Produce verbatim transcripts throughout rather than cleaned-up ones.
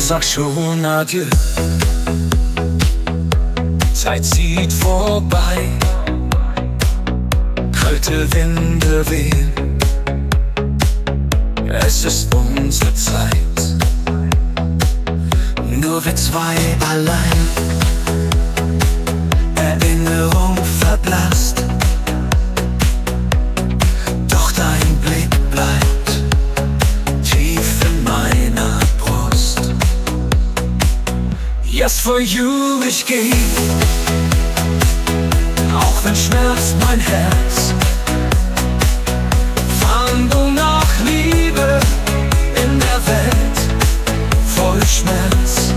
sag schon adieu. Zeit zieht vorbei, kalte Winde wehen. Es ist unsere Zeit, nur wir zwei allein. Erinnerung verblasst, doch dein Blick bleibt tief in meiner Brust. Yes, for you ich geh, auch wenn schmerzt mein Herz. Fand du nach Liebe in der Welt voll Schmerz.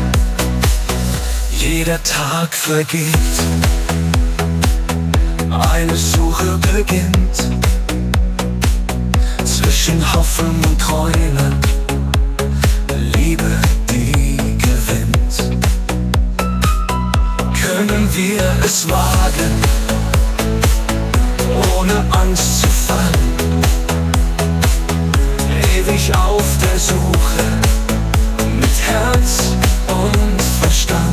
Jeder Tag vergeht, eine Suche beginnt zwischen Hoffen und Träumen, Liebe, die gewinnt. Können wir es wagen, ohne Angst zu fallen, ewig auf der Suche, mit Herz und Verstand.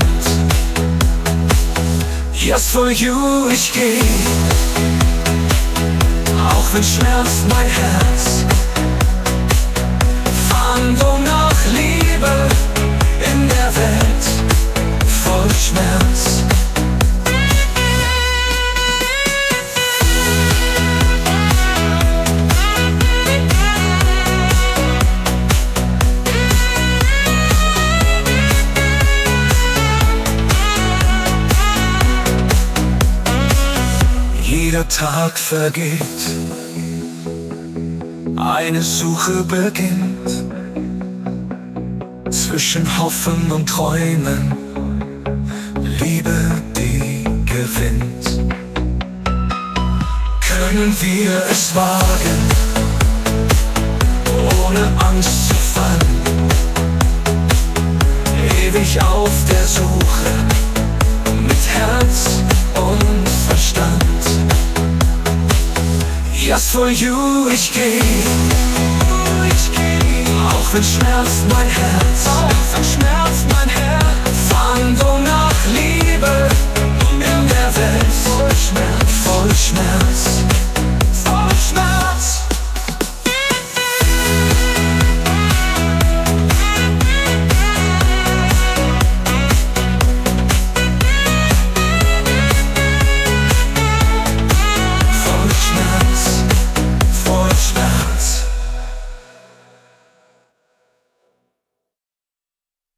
Yes, for you ich geh, auch wenn schmerzt mein Herz. Fand du nach Liebe in der Welt voll Schmerz. Jeder Tag vergeht, eine Suche beginnt zwischen Hoffen und Träumen, Liebe, die gewinnt. Können wir es wagen, ohne Angst zu fallen, ewig auf der Suche, mit Herz und Verstand. Yes, for you ich geh, auch wenn schmerzt mein Herz. Auch wenn schmerzt mein Herz. Fand du nach Liebe in der Welt voll Schmerz, voll Schmerz.